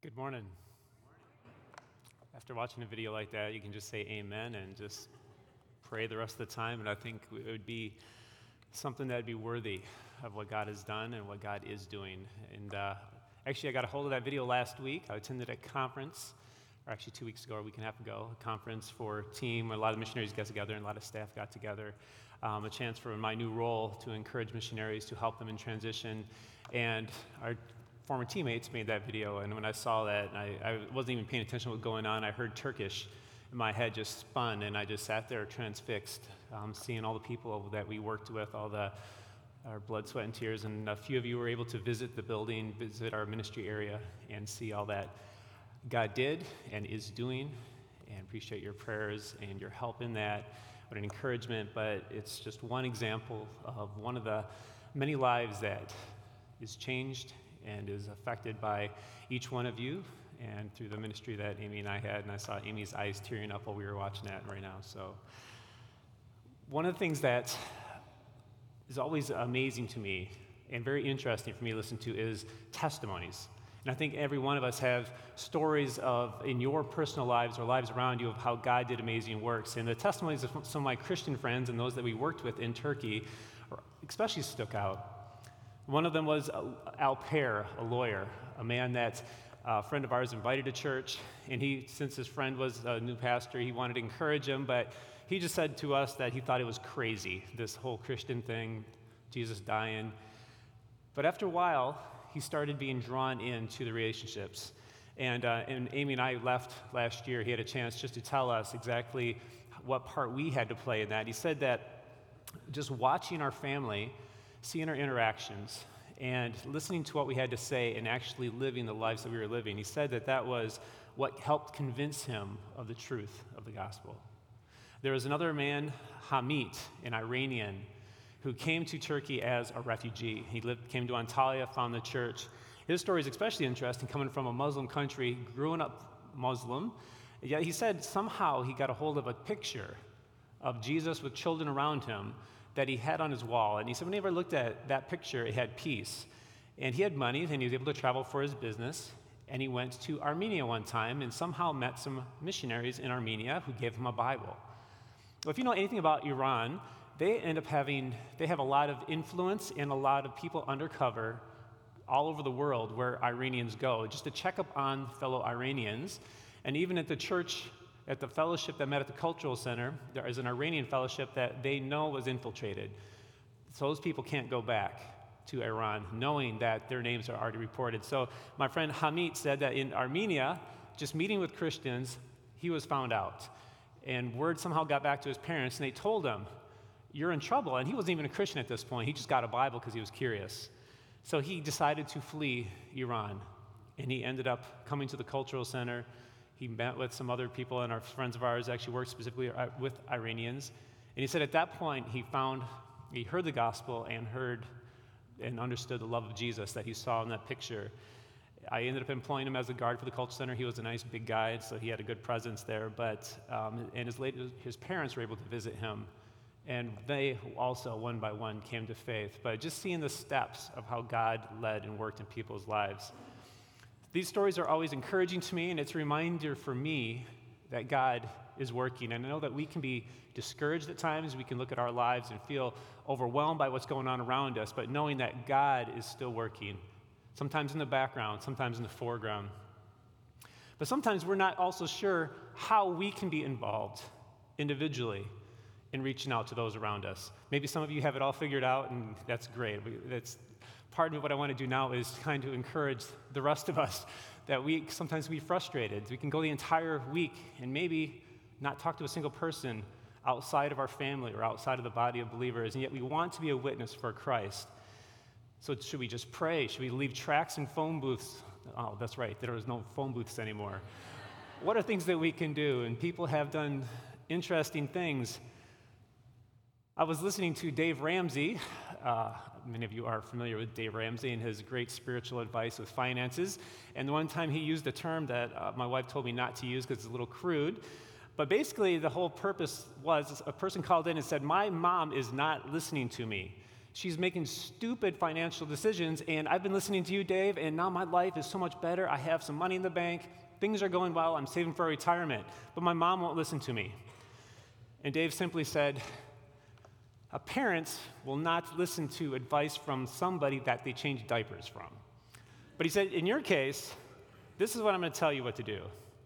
Good morning. After watching a video like that, you can just say amen and just pray the rest of the time, and I think it would be something that would be worthy of what God has done and what God is doing. And actually, I got a hold of that video last week. I attended a conference, or actually 2 weeks ago, or a week and a half ago, a conference for a team. A lot of missionaries got together and a lot of staff got together. A chance for my new role to encourage missionaries, to help them in transition. And our former teammates made that video, and when I saw that, and I wasn't even paying attention to what was going on, I heard Turkish, and my head just spun, and I just sat there transfixed, seeing all the people that we worked with, our blood, sweat, and tears, and a few of you were able to visit the building, visit our ministry area, and see all that God did and is doing, and appreciate your prayers and your help in that. What an encouragement, but it's just one example of one of the many lives that is changed and is affected by each one of you and through the ministry that Amy and I had. And I saw Amy's eyes tearing up while we were watching that right now. So one of the things that is always amazing to me and very interesting for me to listen to is testimonies. And I think every one of us have stories in your personal lives or lives around you of how God did amazing works. And the testimonies of some of my Christian friends and those that we worked with in Turkey especially stuck out. One of them was Alper, a lawyer, a man that a friend of ours invited to church, and since his friend was a new pastor, he wanted to encourage him, but he just said to us that he thought it was crazy, this whole Christian thing, Jesus dying. But after a while, he started being drawn into the relationships. And Amy and I left last year. He had a chance just to tell us exactly what part we had to play in that. He said that just watching our family, seeing our interactions, and listening to what we had to say and actually living the lives that we were living, he said that that was what helped convince him of the truth of the gospel. There was another man, Hamit, an Iranian, who came to Turkey as a refugee. He came to Antalya, found the church. His story is especially interesting, coming from a Muslim country, growing up Muslim. Yet he said somehow he got a hold of a picture of Jesus with children around him that he had on his wall. And he said whenever I looked at that picture, it had peace. And he had money, and he was able to travel for his business. And he went to Armenia one time and somehow met some missionaries in Armenia who gave him a Bible. Well, if you know anything about Iran, they have a lot of influence and a lot of people undercover all over the world where Iranians go, just to check up on fellow Iranians. And even at the church, at the fellowship that met at the cultural center, there is an Iranian fellowship that they know was infiltrated. So those people can't go back to Iran, knowing that their names are already reported. So my friend Hamid said that in Armenia, just meeting with Christians, he was found out. And word somehow got back to his parents, and they told him, "You're in trouble." And he wasn't even a Christian at this point. He just got a Bible because he was curious. So he decided to flee Iran, and he ended up coming to the cultural center. He met with some other people, and our friends of ours actually worked specifically with Iranians. And he said at that point, he heard the gospel and heard and understood the love of Jesus that he saw in that picture. I ended up employing him as a guard for the culture center. He was a nice big guy, so he had a good presence there. But and his parents were able to visit him, and they also, one by one, came to faith. But just seeing the steps of how God led and worked in people's lives. These stories are always encouraging to me, and it's a reminder for me that God is working. And I know that we can be discouraged at times. We can look at our lives and feel overwhelmed by what's going on around us, but knowing that God is still working, sometimes in the background, sometimes in the foreground. But sometimes we're not also sure how we can be involved individually in reaching out to those around us. Maybe some of you have it all figured out, and that's great. That's part of what I want to do now is kind of encourage the rest of us that we sometimes be frustrated. We can go the entire week and maybe not talk to a single person outside of our family or outside of the body of believers, and yet we want to be a witness for Christ. So should we just pray? Should we leave tracts and phone booths? Oh, that's right, there is no phone booths anymore. What are things that we can do? And people have done interesting things. I was listening to Dave Ramsey. Many of you are familiar with Dave Ramsey and his great spiritual advice with finances. And the one time he used a term that my wife told me not to use because it's a little crude. But basically, the whole purpose was a person called in and said, "My mom is not listening to me. She's making stupid financial decisions, and I've been listening to you, Dave, and now my life is so much better. I have some money in the bank. Things are going well. I'm saving for retirement. But my mom won't listen to me. And Dave simply said, a parent will not listen to advice from somebody that they change diapers from. But he said, in your case, this is what I'm going to tell you what to do.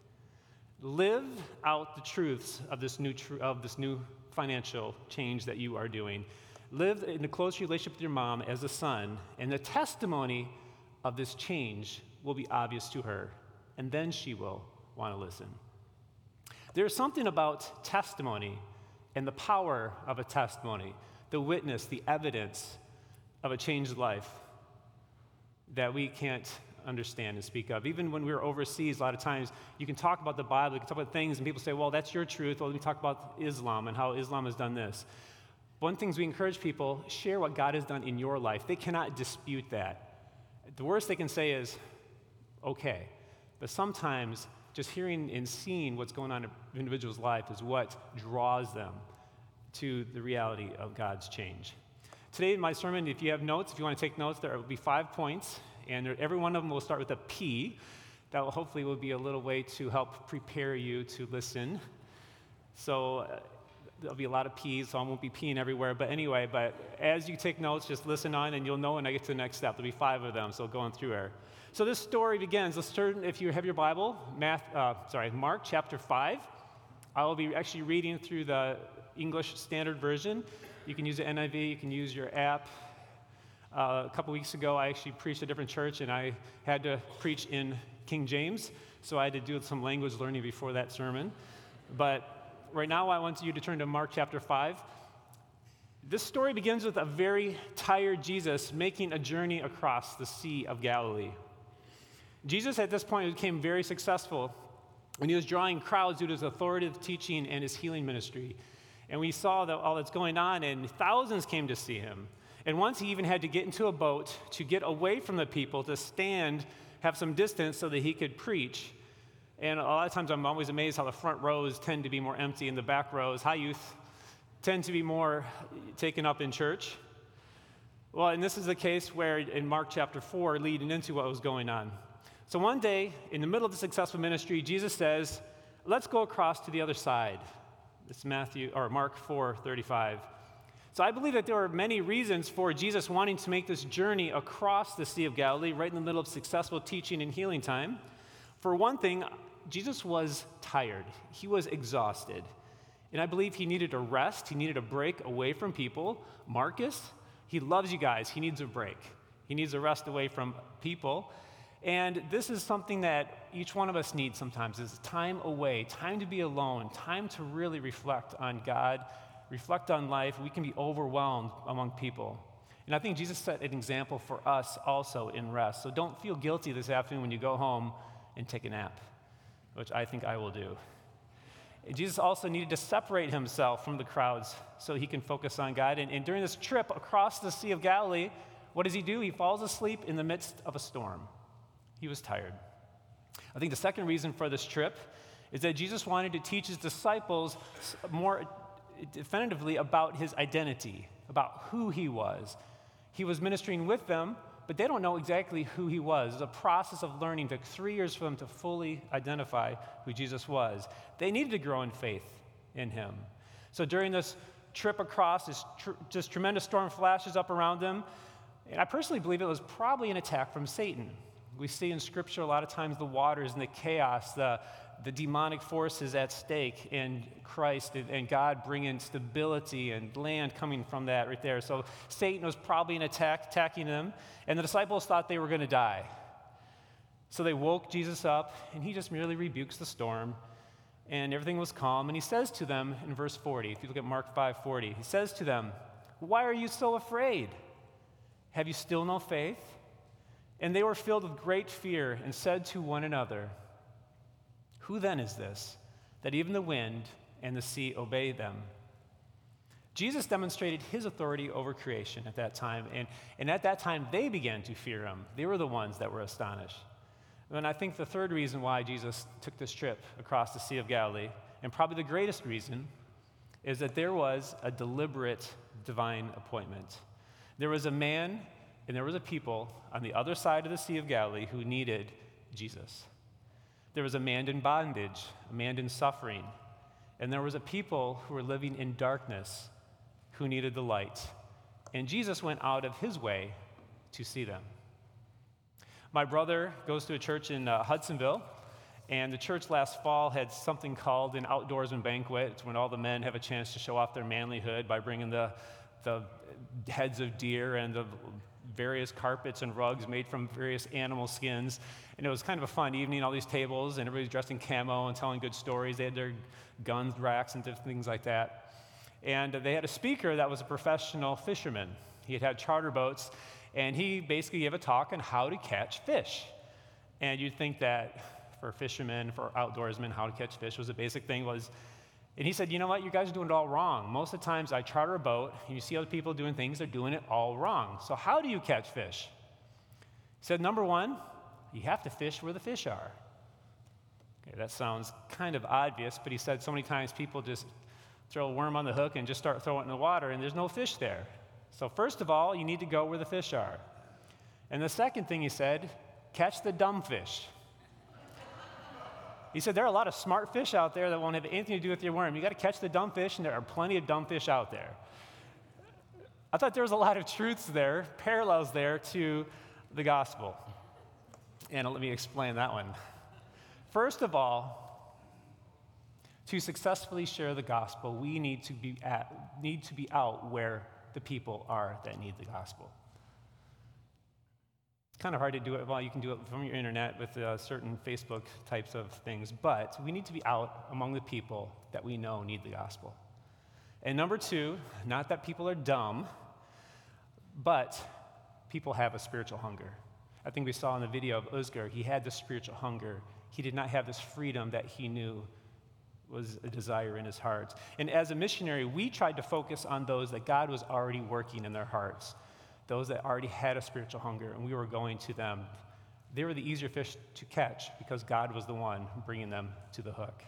Live out the truths of this new financial change that you are doing. Live in a close relationship with your mom as a son, and the testimony of this change will be obvious to her, and then she will want to listen. There's something about testimony and the power of a testimony, the witness, the evidence of a changed life that we can't understand and speak of. Even when we were overseas, a lot of times you can talk about the Bible, you can talk about things, and people say, well, that's your truth. Well, let me talk about Islam and how Islam has done this. One thing we encourage people, share what God has done in your life. They cannot dispute that. The worst they can say is, okay. But sometimes just hearing and seeing what's going on in an individual's life is what draws them to the reality of God's change. Today in my sermon, if you have notes, if you want to take notes, there will be 5 points, and every one of them will start with a P. That will hopefully will be a little way to help prepare you to listen. So there'll be a lot of P's, so I won't be peeing everywhere. But anyway, as you take notes, just listen on, and you'll know when I get to the next step. There'll be 5 of them, so going through here. So this story begins. Let's turn, if you have your Bible, Mark chapter 5. I will be actually reading through the English Standard Version. You can use the NIV, you can use your app. A couple weeks ago, I actually preached at a different church, and I had to preach in King James, so I had to do some language learning before that sermon. But right now, I want you to turn to Mark chapter 5. This story begins with a very tired Jesus making a journey across the Sea of Galilee. Jesus, at this point, became very successful when he was drawing crowds due to his authoritative teaching and his healing ministry. And we saw all that's going on, and thousands came to see him. And once he even had to get into a boat to get away from the people, to stand, have some distance so that he could preach. And a lot of times I'm always amazed how the front rows tend to be more empty and the back rows, high youth, tend to be more taken up in church. Well, and this is the case where in Mark chapter 4, leading into what was going on. So one day, in the middle of the successful ministry, Jesus says, let's go across to the other side. It's Mark 4:35. So I believe that there are many reasons for Jesus wanting to make this journey across the Sea of Galilee, right in the middle of successful teaching and healing time. For one thing, Jesus was tired. He was exhausted. And I believe he needed a rest. He needed a break away from people. Marcus, he loves you guys. He needs a break. He needs a rest away from people. And this is something that each one of us needs sometimes, is time away, time to be alone, time to really reflect on God, reflect on life. We can be overwhelmed among people. And I think Jesus set an example for us also in rest. So don't feel guilty this afternoon when you go home and take a nap, which I think I will do. And Jesus also needed to separate himself from the crowds so he can focus on God. And during this trip across the Sea of Galilee, what does he do? He falls asleep in the midst of a storm. He was tired. I think the second reason for this trip is that Jesus wanted to teach his disciples more definitively about his identity, about who he was. He was ministering with them, but they don't know exactly who he was. It was a process of learning. It took 3 years for them to fully identify who Jesus was. They needed to grow in faith in him. So during this trip across, this tremendous storm flashes up around them. And I personally believe it was probably an attack from Satan. We see in Scripture a lot of times the waters and the chaos, the demonic forces at stake, and Christ and God bringing stability and land coming from that right there. So Satan was probably attacking them, and the disciples thought they were going to die. So they woke Jesus up, and he just merely rebukes the storm, and everything was calm. And he says to them in verse 40, if you look at Mark 5:40, he says to them, "Why are you so afraid? Have you still no faith?" And they were filled with great fear and said to one another, "Who then is this, that even the wind and the sea obey them?" Jesus demonstrated his authority over creation at that time, and at that time they began to fear him. They were the ones that were astonished. And I think the third reason why Jesus took this trip across the Sea of Galilee, and probably the greatest reason, is that there was a deliberate divine appointment. There was a man and there was a people on the other side of the Sea of Galilee who needed Jesus. There was a man in bondage, a man in suffering, and there was a people who were living in darkness who needed the light. And Jesus went out of his way to see them. My brother goes to a church in Hudsonville, and the church last fall had something called an outdoorsman banquet. It's when all the men have a chance to show off their manlyhood by bringing the heads of deer and the various carpets and rugs made from various animal skins. And it was kind of a fun evening, all these tables, and everybody's dressed in camo and telling good stories. They had their guns racks and different things like that. And they had a speaker that was a professional fisherman. He had charter boats, and he basically gave a talk on how to catch fish. And you'd think that for fishermen, for outdoorsmen, how to catch fish was a basic thing. And he said, you know what, you guys are doing it all wrong. Most of the times I charter a boat, and you see other people doing things, they're doing it all wrong. So how do you catch fish? He said, number one, you have to fish where the fish are. Okay, that sounds kind of obvious, but he said so many times people just throw a worm on the hook and just start throwing it in the water, and there's no fish there. So first of all, you need to go where the fish are. And the second thing he said, catch the dumb fish. He said, there are a lot of smart fish out there that won't have anything to do with your worm. You got to catch the dumb fish, and there are plenty of dumb fish out there. I thought there was a lot of truths there, parallels there to the gospel. And let me explain that one. First of all, to successfully share the gospel, we need to be out where the people are that need the gospel. Kind of hard to do it. Well, you can do it from your internet with certain Facebook types of things, but we need to be out among the people that we know need the gospel. And number two, not that people are dumb, but people have a spiritual hunger. I think we saw in the video of Uzgar, he had this spiritual hunger. He did not have this freedom that he knew was a desire in his heart. And as a missionary, we tried to focus on those that God was already working in their hearts, those that already had a spiritual hunger, and we were going to them. They were the easier fish to catch because God was the one bringing them to the hook.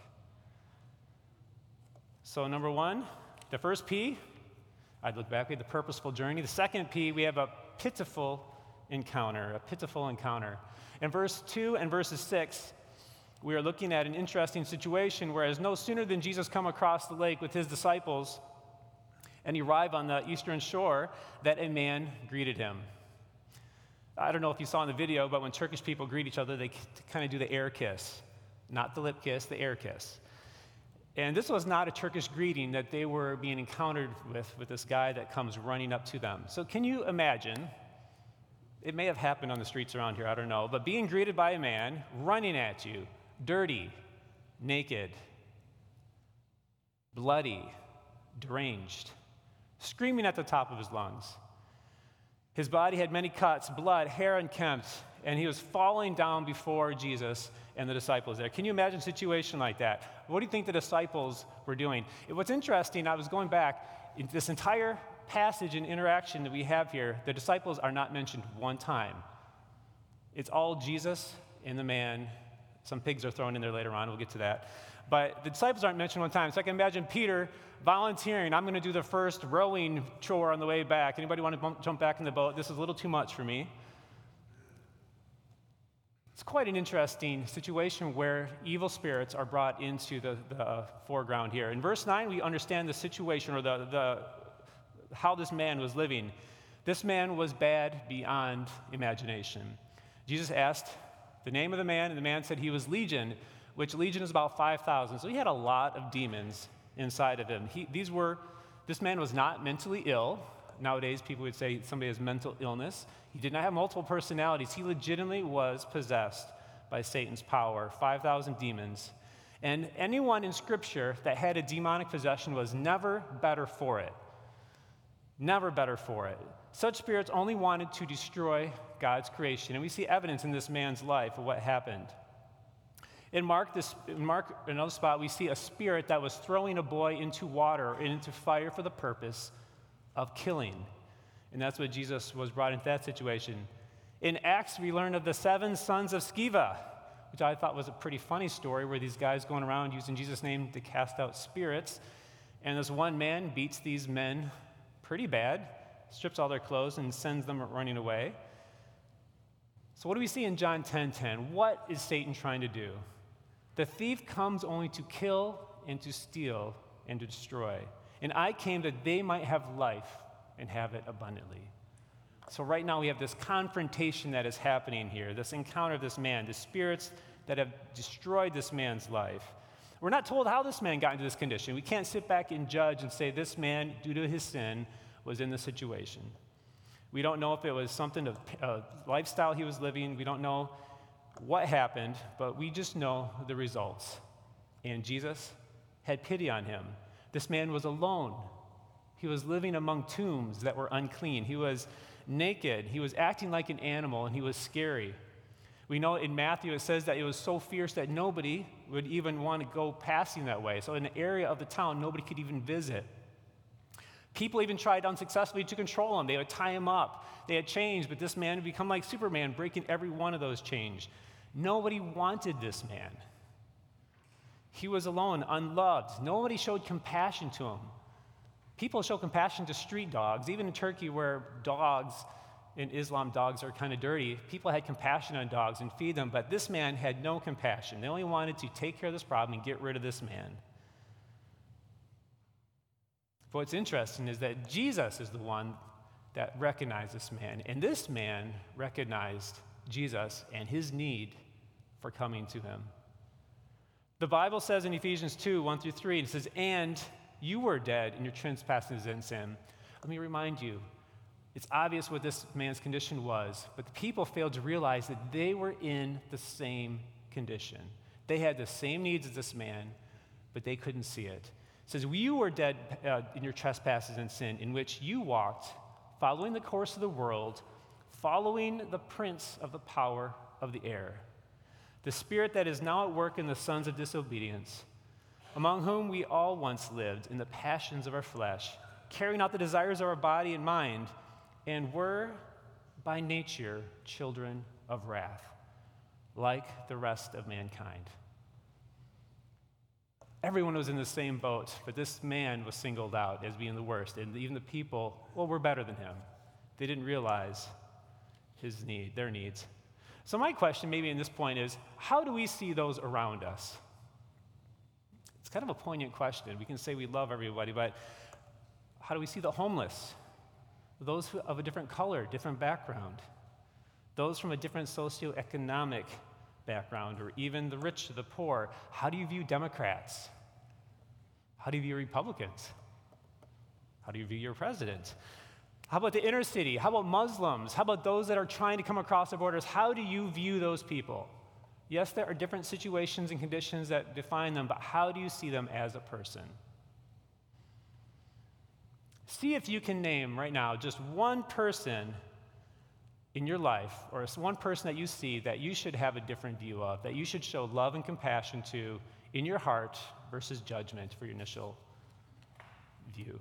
So number one, the first P, I'd look back at the purposeful journey. The second P, we have a pitiful encounter. In verse 2 and verses 6, we are looking at an interesting situation, whereas no sooner than Jesus come across the lake with his disciples and he arrived on the eastern shore, that a man greeted him. I don't know if you saw in the video, but when Turkish people greet each other, they kind of do the air kiss. Not the lip kiss, the air kiss. And this was not a Turkish greeting that they were being encountered with this guy that comes running up to them. So can you imagine, it may have happened on the streets around here, I don't know, but being greeted by a man running at you, dirty, naked, bloody, deranged, screaming at the top of his lungs. His body had many cuts, blood, hair unkempt, and he was falling down before Jesus and the disciples there. Can you imagine a situation like that? What do you think the disciples were doing? What's interesting, I was going back, in this entire passage and interaction that we have here, the disciples are not mentioned one time. It's all Jesus and the man. Some pigs are thrown in there later on, we'll get to that. But the disciples aren't mentioned one time. So I can imagine Peter volunteering, I'm going to do the first rowing chore on the way back. Anybody want to jump back in the boat? This is a little too much for me. It's quite an interesting situation where evil spirits are brought into the foreground here. In verse 9, we understand the situation or how this man was living. This man was bad beyond imagination. Jesus asked the name of the man, and the man said he was Legion, which Legion is about 5,000. So he had a lot of demons inside of him. This man was not mentally ill. Nowadays, people would say somebody has mental illness. He did not have multiple personalities. He legitimately was possessed by Satan's power, 5,000 demons. And anyone in Scripture that had a demonic possession was never better for it. Never better for it. Such spirits only wanted to destroy God's creation. And we see evidence in this man's life of what happened. In Mark, another spot, we see a spirit that was throwing a boy into water and into fire for the purpose of killing. And that's what Jesus was brought into that situation. In Acts, we learn of the 7 sons of Sceva, which I thought was a pretty funny story, where these guys going around using Jesus' name to cast out spirits. And this one man beats these men pretty bad, strips all their clothes and sends them running away. So what do we see in John 10:10? What is Satan trying to do? The thief comes only to kill and to steal and to destroy. And I came that they might have life and have it abundantly. So right now we have this confrontation that is happening here, this encounter of this man, the spirits that have destroyed this man's life. We're not told how this man got into this condition. We can't sit back and judge and say this man, due to his sin, was in this situation. We don't know if it was something of a lifestyle he was living. We don't know what happened, but we just know the results. And Jesus had pity on him. This man was alone. He was living among tombs that were unclean. He was naked. He was acting like an animal, and he was scary. We know in Matthew it says that it was so fierce that nobody would even want to go passing that way. So in the area of the town, nobody could even visit. People even tried unsuccessfully to control him. They would tie him up. They had chains, but this man had become like Superman, breaking every one of those chains. Nobody wanted this man. He was alone, unloved. Nobody showed compassion to him. People show compassion to street dogs. Even in Turkey, where dogs, in Islam, dogs are kind of dirty, people had compassion on dogs and feed them, but this man had no compassion. They only wanted to take care of this problem and get rid of this man. But what's interesting is that Jesus is the one that recognized this man, and this man recognized Jesus and his need for coming to him. The Bible says in Ephesians 2:1-3, it says, "And you were dead in your trespasses and sin." Let me remind you, it's obvious what this man's condition was, but the people failed to realize that they were in the same condition. They had the same needs as this man, but they couldn't see it. It says, "You were dead in your trespasses and sin, in which you walked, following the course of the world, following the prince of the power of the air, the spirit that is now at work in the sons of disobedience, among whom we all once lived in the passions of our flesh, carrying out the desires of our body and mind, and were by nature children of wrath, like the rest of mankind." Everyone was in the same boat, but this man was singled out as being the worst, and even the people, were better than him. They didn't realize their needs. So my question maybe in this point is, how do we see those around us? It's kind of a poignant question. We can say we love everybody, but how do we see the homeless? Those of a different color, different background, those from a different socioeconomic background, or even the rich to the poor. How do you view Democrats? How do you view Republicans? How do you view your president? How about the inner city? How about Muslims? How about those that are trying to come across the borders? How do you view those people? Yes, there are different situations and conditions that define them, but how do you see them as a person? See if you can name right now just one person in your life, or one person that you see that you should have a different view of, that you should show love and compassion to in your heart versus judgment for your initial view.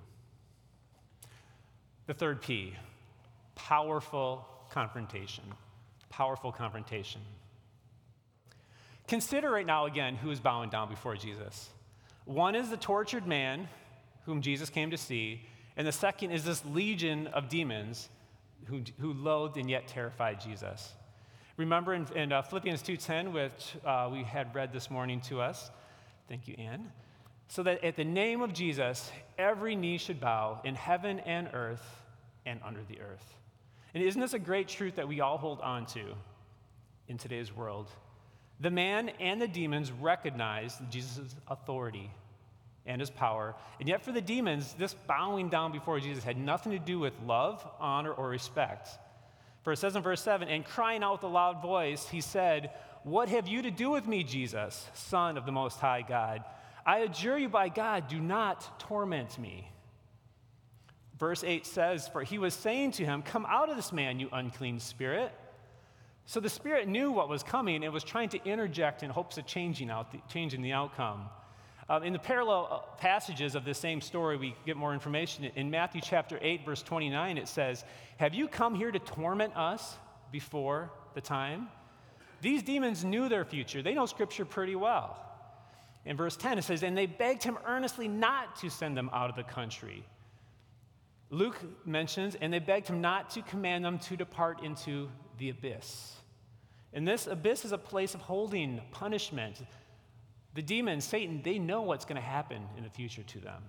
The third P, powerful confrontation. Powerful confrontation. Consider right now again who is bowing down before Jesus. One is the tortured man whom Jesus came to see, and the second is this legion of demons who loathed and yet terrified Jesus. Remember in Philippians 2:10, which we had read this morning to us, thank you, Ann, so that at the name of Jesus, every knee should bow in heaven and earth and under the earth. And isn't this a great truth that we all hold on to in today's world? The man and the demons recognized Jesus' authority and his power. And yet for the demons, this bowing down before Jesus had nothing to do with love, honor, or respect. For it says in verse 7, "And crying out with a loud voice, he said, 'What have you to do with me, Jesus, Son of the Most High God? I adjure you by God, do not torment me.'" Verse 8 says, "For he was saying to him, 'Come out of this man, you unclean spirit.'" So the spirit knew what was coming and was trying to interject in hopes of changing the outcome. In the parallel passages of the same story, we get more information. In Matthew chapter 8, verse 29, it says, "Have you come here to torment us before the time?" These demons knew their future. They know Scripture pretty well. In verse 10, it says, "And they begged him earnestly not to send them out of the country." Luke mentions, and they begged him not to command them to depart into the abyss. And this abyss is a place of holding, punishment. The demons, Satan, they know what's going to happen in the future to them.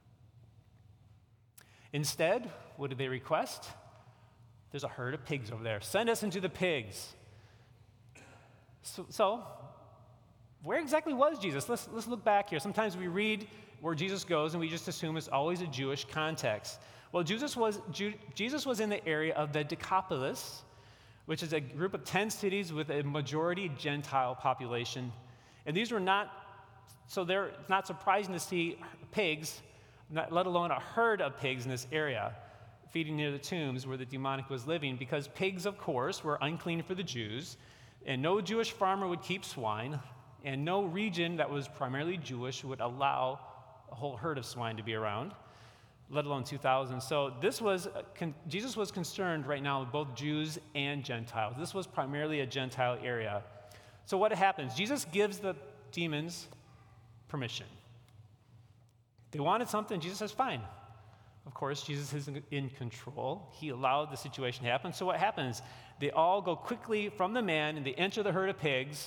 Instead, what do they request? There's a herd of pigs over there. Send us into the pigs. So where exactly was Jesus? Let's look back here. Sometimes we read where Jesus goes and we just assume it's always a Jewish context. Well, Jesus was in the area of the Decapolis, which is a group of 10 cities with a majority Gentile population. And these were not, so it's not surprising to see pigs, let alone a herd of pigs in this area, feeding near the tombs where the demonic was living, because pigs, of course, were unclean for the Jews, and no Jewish farmer would keep swine, and no region that was primarily Jewish would allow a whole herd of swine to be around, let alone 2,000. So Jesus was concerned right now with both Jews and Gentiles. This was primarily a Gentile area. So what happens? Jesus gives the demons permission. They wanted something, Jesus says, fine. Of course, Jesus is in control. He allowed the situation to happen. So what happens? They all go quickly from the man, and they enter the herd of pigs.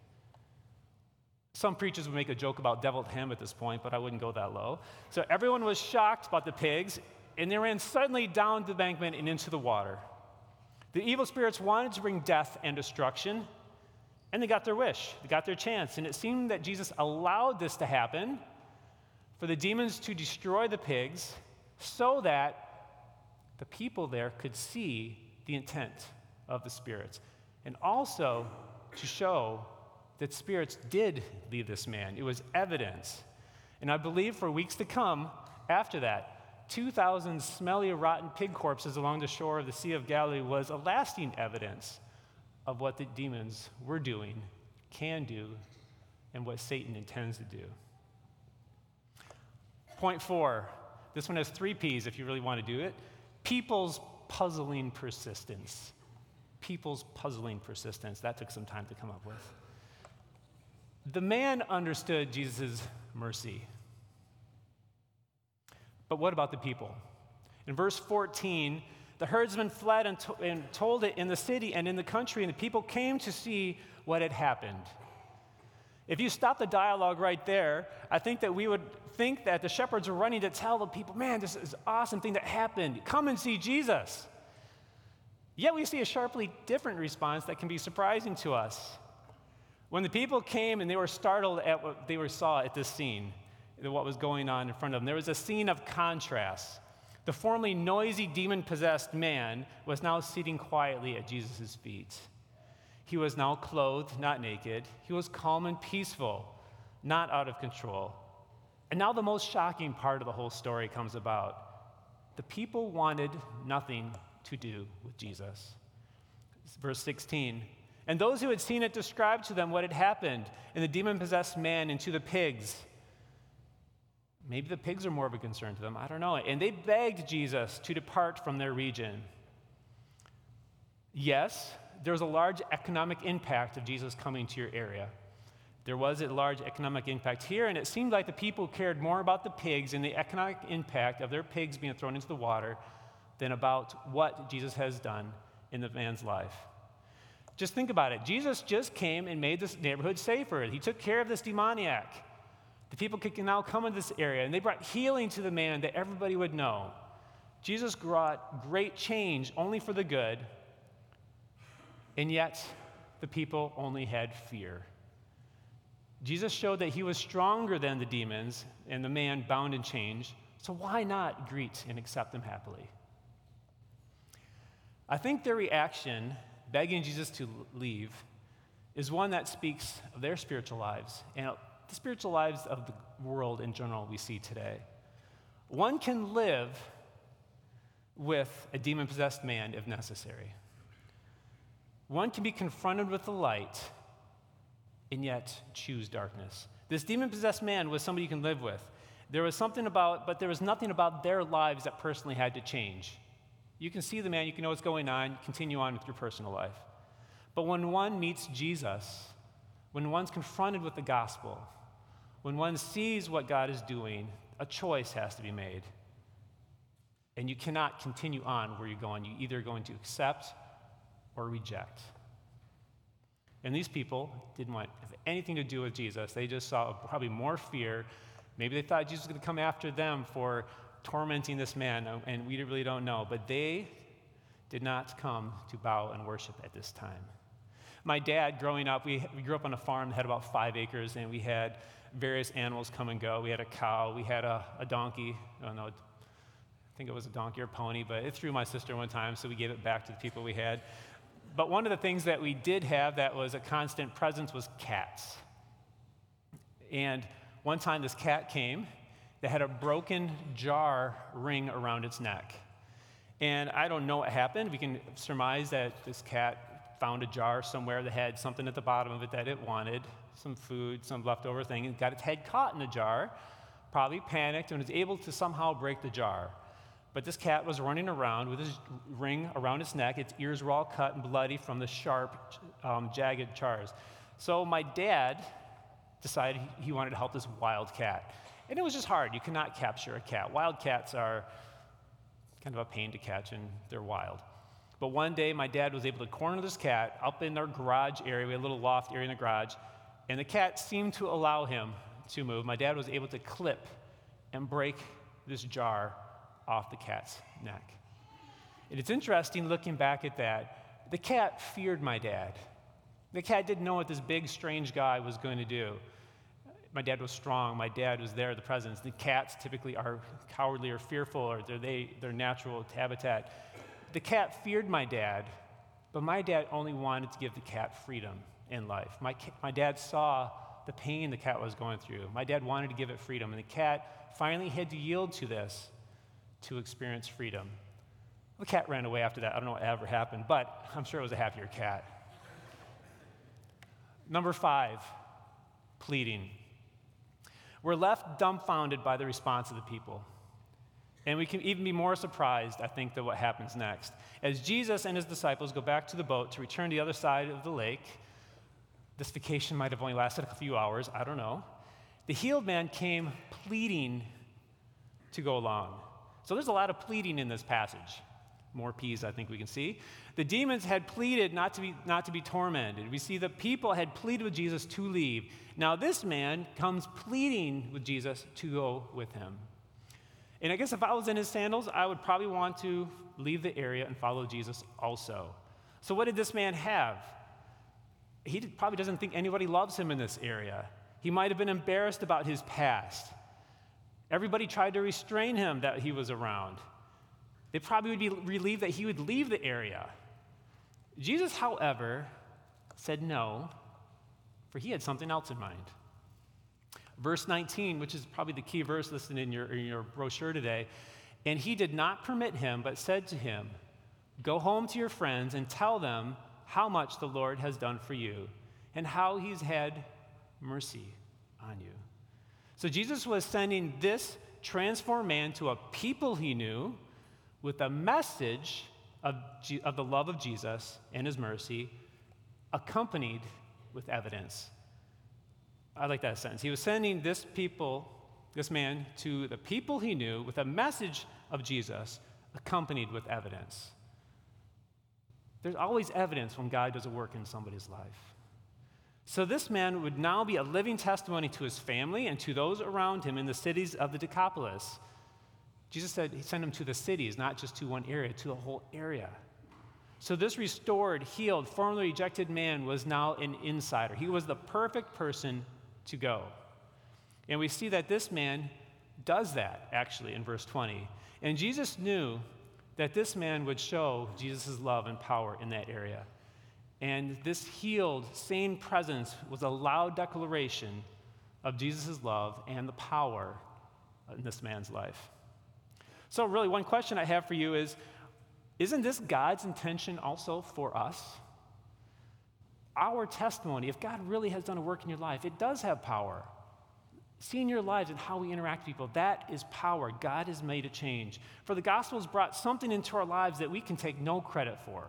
Some preachers would make a joke about deviled him at this point, but I wouldn't go that low. So everyone was shocked about the pigs, and they ran suddenly down the embankment and into the water. The evil spirits wanted to bring death and destruction, and they got their wish. They got their chance. And it seemed that Jesus allowed this to happen for the demons to destroy the pigs so that the people there could see the intent of the spirits, and also to show that spirits did leave this man. It was evidence. And I believe for weeks to come after that, 2,000 smelly, rotten pig corpses along the shore of the Sea of Galilee was a lasting evidence of what the demons were doing, can do, and what Satan intends to do. Point 4. This one has 3 P's if you really want to do it. People's puzzling persistence. People's puzzling persistence. That took some time to come up with. The man understood Jesus' mercy. But what about the people? In verse 14, the herdsmen fled and told it in the city and in the country, and the people came to see what had happened. If you stop the dialogue right there, I think that we would think that the shepherds were running to tell the people, man, this is an awesome thing that happened. Come and see Jesus. Yet we see a sharply different response that can be surprising to us. When the people came and they were startled at what they saw at this scene, what was going on in front of them, there was a scene of contrast. The formerly noisy, demon-possessed man was now sitting quietly at Jesus' feet. He was now clothed, not naked. He was calm and peaceful, not out of control. And now the most shocking part of the whole story comes about. The people wanted nothing to do with Jesus. Verse 16. And those who had seen it described to them what had happened, and the demon-possessed man and to the pigs. Maybe the pigs are more of a concern to them. I don't know. And they begged Jesus to depart from their region. Yes, there was a large economic impact of Jesus coming to your area. There was a large economic impact here, and it seemed like the people cared more about the pigs and the economic impact of their pigs being thrown into the water than about what Jesus has done in the man's life. Just think about it. Jesus just came and made this neighborhood safer. He took care of this demoniac. The people could now come into this area, and they brought healing to the man that everybody would know. Jesus brought great change only for the good, and yet the people only had fear. Jesus showed that he was stronger than the demons and the man bound in chains, so why not greet and accept them happily? I think their reaction, begging Jesus to leave, is one that speaks of their spiritual lives and the spiritual lives of the world in general we see today. One can live with a demon-possessed man if necessary. One can be confronted with the light and yet choose darkness. This demon-possessed man was somebody you can live with. There was nothing about their lives that personally had to change. You can see the man, you can know what's going on, continue on with your personal life. But when one meets Jesus, when one's confronted with the gospel, when one sees what God is doing, a choice has to be made. And you cannot continue on where you're going. You're either going to accept or reject. And these people didn't want to have anything to do with Jesus. They just saw probably more fear. Maybe they thought Jesus was going to come after them for tormenting this man, and we really don't know. But they did not come to bow and worship at this time. My dad, growing up, we grew up on a farm that had about 5 acres, and we had various animals come and go. We had a cow, we had a donkey. I don't know, I think it was a donkey or a pony, but it threw my sister one time, so we gave it back to the people we had. But one of the things that we did have that was a constant presence was cats. And one time this cat came that had a broken jar ring around its neck. And I don't know what happened. We can surmise that this cat found a jar somewhere that had something at the bottom of it that it wanted, some food, some leftover thing, and got its head caught in the jar, probably panicked, and was able to somehow break the jar. But this cat was running around with his ring around its neck. Its ears were all cut and bloody from the sharp, jagged jars. So my dad decided he wanted to help this wild cat. And it was just hard. You cannot capture a cat. Wild cats are kind of a pain to catch, and they're wild. But one day, my dad was able to corner this cat up in our garage area. We had a little loft area in the garage, and the cat seemed to allow him to move. My dad was able to clip and break this jar off the cat's neck. And it's interesting looking back at that. The cat feared my dad. The cat didn't know what this big, strange guy was going to do. My dad was strong. My dad was there, the presence. The cats typically are cowardly or fearful, or they're their natural habitat. The cat feared my dad, but my dad only wanted to give the cat freedom in life. My dad saw the pain the cat was going through. My dad wanted to give it freedom, and the cat finally had to yield to this to experience freedom. The cat ran away after that. I don't know what ever happened, but I'm sure it was a happier cat. Number 5, pleading. We're left dumbfounded by the response of the people. And we can even be more surprised, I think, than what happens next. As Jesus and his disciples go back to the boat to return to the other side of the lake, this vacation might have only lasted a few hours, I don't know. The healed man came pleading to go along. So there's a lot of pleading in this passage. More P's, I think we can see. The demons had pleaded not to be tormented. We see the people had pleaded with Jesus to leave. Now this man comes pleading with Jesus to go with him. And I guess if I was in his sandals, I would probably want to leave the area and follow Jesus also. So what did this man have? He probably doesn't think anybody loves him in this area. He might have been embarrassed about his past. Everybody tried to restrain him that he was around. They probably would be relieved that he would leave the area. Jesus, however, said no, for he had something else in mind. Verse 19, which is probably the key verse listed in your brochure today, and he did not permit him, but said to him, "Go home to your friends and tell them how much the Lord has done for you and how he's had mercy on you." So Jesus was sending this transformed man to a people he knew with a message of the love of Jesus and his mercy, accompanied with evidence. I like that sentence. He was sending this man, to the people he knew with a message of Jesus, accompanied with evidence. There's always evidence when God does a work in somebody's life. So this man would now be a living testimony to his family and to those around him in the cities of the Decapolis. Jesus said he sent him to the cities, not just to one area, to the whole area. So this restored, healed, formerly rejected man was now an insider. He was the perfect person to go. And we see that this man does that, actually, in verse 20. And Jesus knew that this man would show Jesus' love and power in that area. And this healed, sane presence was a loud declaration of Jesus' love and the power in this man's life. So really, one question I have for you is, isn't this God's intention also for us? Our testimony, if God really has done a work in your life, it does have power. Seeing your lives and how we interact with people, that is power. God has made a change. For the gospel has brought something into our lives that we can take no credit for.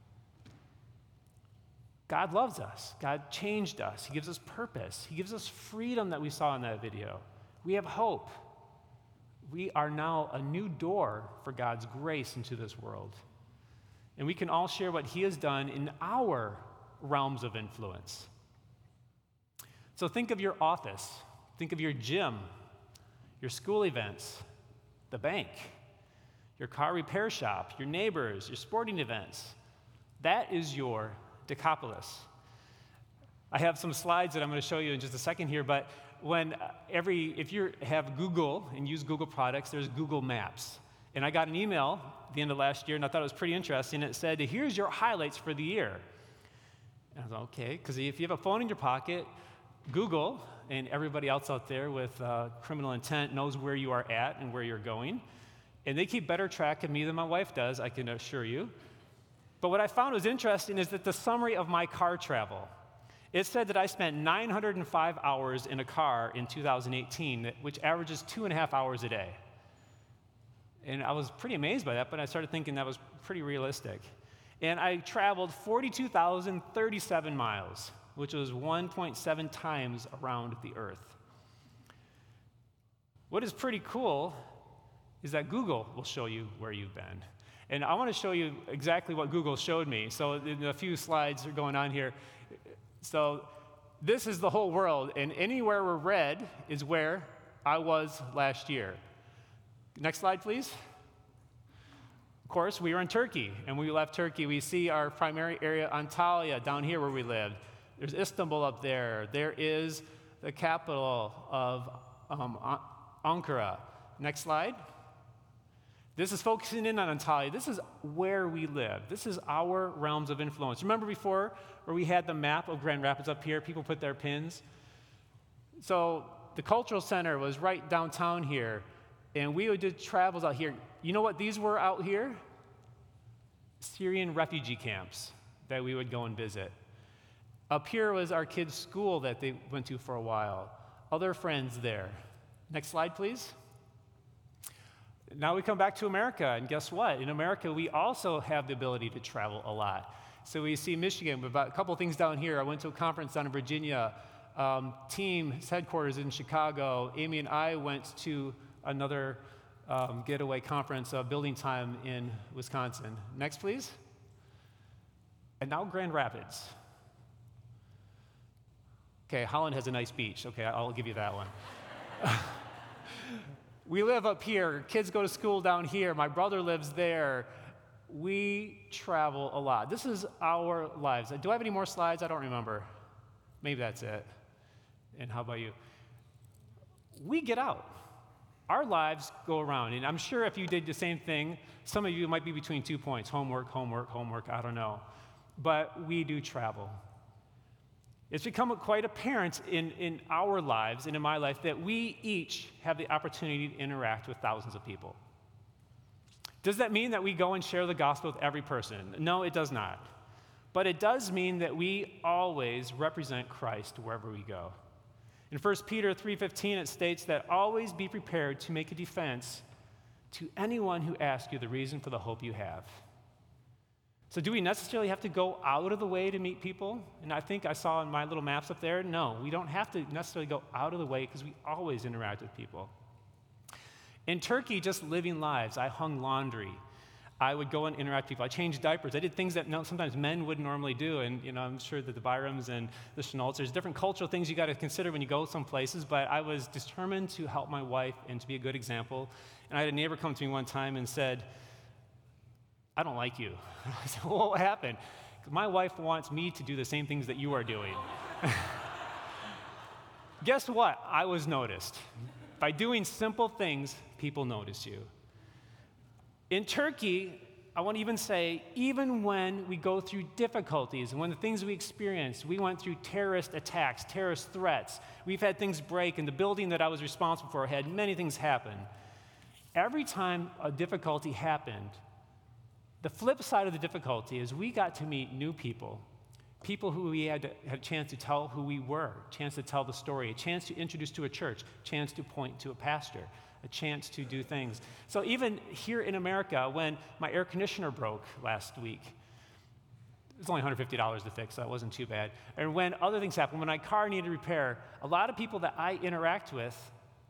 God loves us. God changed us. He gives us purpose. He gives us freedom that we saw in that video. We have hope. we are now a new door for God's grace into this world. And we can all share what he has done in our realms of influence. So think of your office, think of your gym, your school events, the bank, your car repair shop, your neighbors, your sporting events. That is your Decapolis. I have some slides that I'm going to show you in just a second here, but if you have Google and use Google products, there's Google Maps. And I got an email at the end of last year, and I thought it was pretty interesting. It said, here's your highlights for the year. And I was like, okay, because if you have a phone in your pocket, Google and everybody else out there with criminal intent knows where you are at and where you're going. And they keep better track of me than my wife does, I can assure you. But what I found was interesting is that the summary of my car travel, it said that I spent 905 hours in a car in 2018, which averages 2.5 hours a day. And I was pretty amazed by that, but I started thinking that was pretty realistic. And I traveled 42,037 miles, which was 1.7 times around the earth. What is pretty cool is that Google will show you where you've been. And I want to show you exactly what Google showed me. So a few slides are going on here. So this is the whole world, and anywhere where red is where I was last year. Next slide, please. Of course, we were in Turkey, and when we left Turkey, we see our primary area, Antalya, down here where we lived. There's Istanbul up there. There is the capital of Ankara. Next slide. This is focusing in on Antalya. This is where we live. This is our realms of influence. Remember before where we had the map of Grand Rapids up here? People put their pins. So the cultural center was right downtown here, and we would do travels out here. You know what these were out here? Syrian refugee camps that we would go and visit. Up here was our kids' school that they went to for a while. Other friends there. Next slide, please. Now we come back to America, and guess what? In America, we also have the ability to travel a lot. So we see Michigan, but about a couple things down here. I went to a conference down in Virginia. Team's headquarters in Chicago. Amy and I went to another getaway conference, Building Time in Wisconsin. Next, please. And now Grand Rapids. Okay, Holland has a nice beach. Okay, I'll give you that one. We live up here. Kids go to school down here. My brother lives there. We travel a lot. This is our lives. Do I have any more slides? I don't remember. Maybe that's it. And how about you? We get out. Our lives go around. And I'm sure if you did the same thing, some of you might be between 2 points. Homework, homework, homework. I don't know. But we do travel. It's become quite apparent in our lives and in my life that we each have the opportunity to interact with thousands of people. Does that mean that we go and share the gospel with every person? No, it does not. But it does mean that we always represent Christ wherever we go. In 1 Peter 3:15, it states that always be prepared to make a defense to anyone who asks you the reason for the hope you have. So do we necessarily have to go out of the way to meet people? And I think I saw in my little maps up there, no, we don't have to necessarily go out of the way because we always interact with people. In Turkey, just living lives. I hung laundry. I would go and interact with people. I changed diapers. I did things that sometimes men wouldn't normally do. And I'm sure that the Byrams and the Chenaults, there's different cultural things you got to consider when you go some places. But I was determined to help my wife and to be a good example. And I had a neighbor come to me one time and said, "I don't like you." I said, "Well, what happened?" "My wife wants me to do the same things that you are doing." Guess what? I was noticed. By doing simple things, people notice you. In Turkey, I want to even say, even when we go through difficulties and when the things we experienced, we went through terrorist attacks, terrorist threats, we've had things break, and the building that I was responsible for had many things happen. Every time a difficulty happened, the flip side of the difficulty is we got to meet new people, people who we had a chance to tell who we were, a chance to tell the story, a chance to introduce to a church, a chance to point to a pastor, a chance to do things. So even here in America, when my air conditioner broke last week, it was only $150 to fix, so that wasn't too bad. And when other things happened, when my car needed repair, a lot of people that I interact with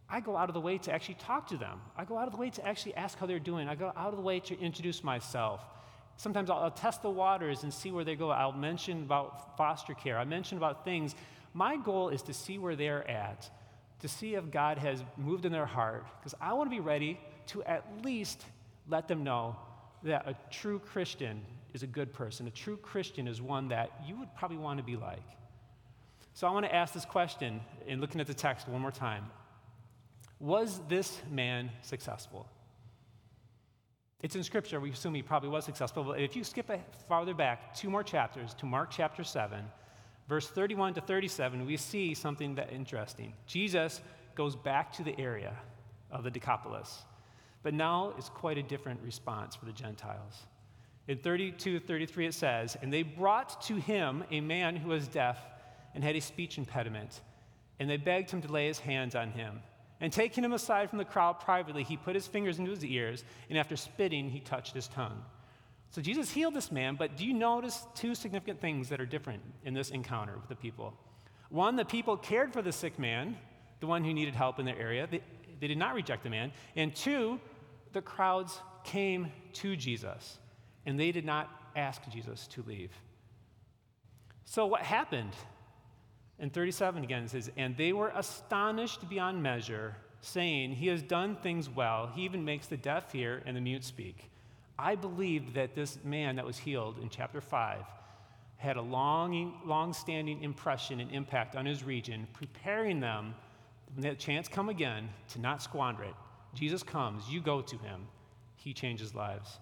I go out of the way to actually talk to them. I go out of the way to actually ask how they're doing. I go out of the way to introduce myself. Sometimes I'll test the waters and see where they go. I'll mention about foster care. I mention about things. My goal is to see where they're at, to see if God has moved in their heart, because I want to be ready to at least let them know that a true Christian is a good person. A true Christian is one that you would probably want to be like. So I want to ask this question, in looking at the text one more time. Was this man successful? It's in Scripture. We assume he probably was successful. But if you skip farther back 2 more chapters to Mark chapter 7, verse 31 to 37, we see something that interesting. Jesus goes back to the area of the Decapolis. But now it's quite a different response for the Gentiles. In 32-33 it says, "And they brought to him a man who was deaf and had a speech impediment, and they begged him to lay his hands on him. And taking him aside from the crowd privately, he put his fingers into his ears, and after spitting, he touched his tongue." So Jesus healed this man, but do you notice 2 significant things that are different in this encounter with the people? One, the people cared for the sick man, the one who needed help in their area. They did not reject the man. And 2, the crowds came to Jesus, and they did not ask Jesus to leave. So what happened? In 37 again, it says, "And they were astonished beyond measure, saying, 'He has done things well. He even makes the deaf hear and the mute speak.'" I believed that this man that was healed in chapter 5 had a long-standing impression and impact on his region, preparing them, when that chance come again, to not squander it. Jesus comes, you go to him, he changes lives.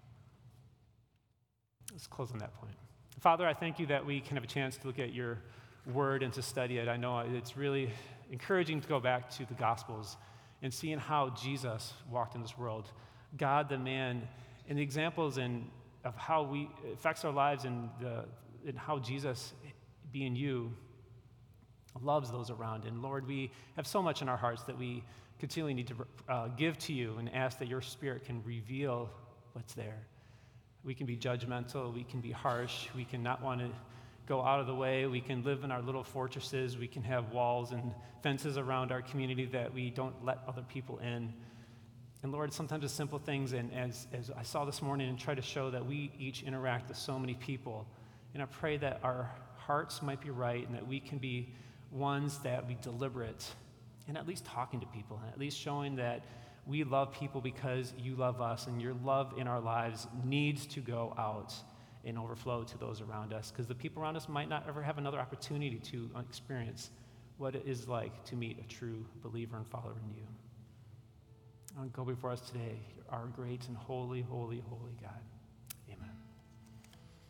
Let's close on that point. Father, I thank you that we can have a chance to look at your word and to study it. I know it's really encouraging to go back to the Gospels and seeing how Jesus walked in this world, God the man, and the examples of how it affects our lives and how Jesus, being you, loves those around. And Lord, we have so much in our hearts that we continually need to give to you and ask that your Spirit can reveal what's there. We can be judgmental, we can be harsh, we can not want to go out of the way, we can live in our little fortresses, we can have walls and fences around our community that we don't let other people in. And Lord, sometimes it's simple things, and as I saw this morning, and try to show that we each interact with so many people. And I pray that our hearts might be right and that we can be ones that be deliberate and at least talking to people, and at least showing that we love people because you love us, and your love in our lives needs to go out and overflow to those around us, because the people around us might not ever have another opportunity to experience what it is like to meet a true believer and follower in you. Go before us today, our great and holy, holy, holy God.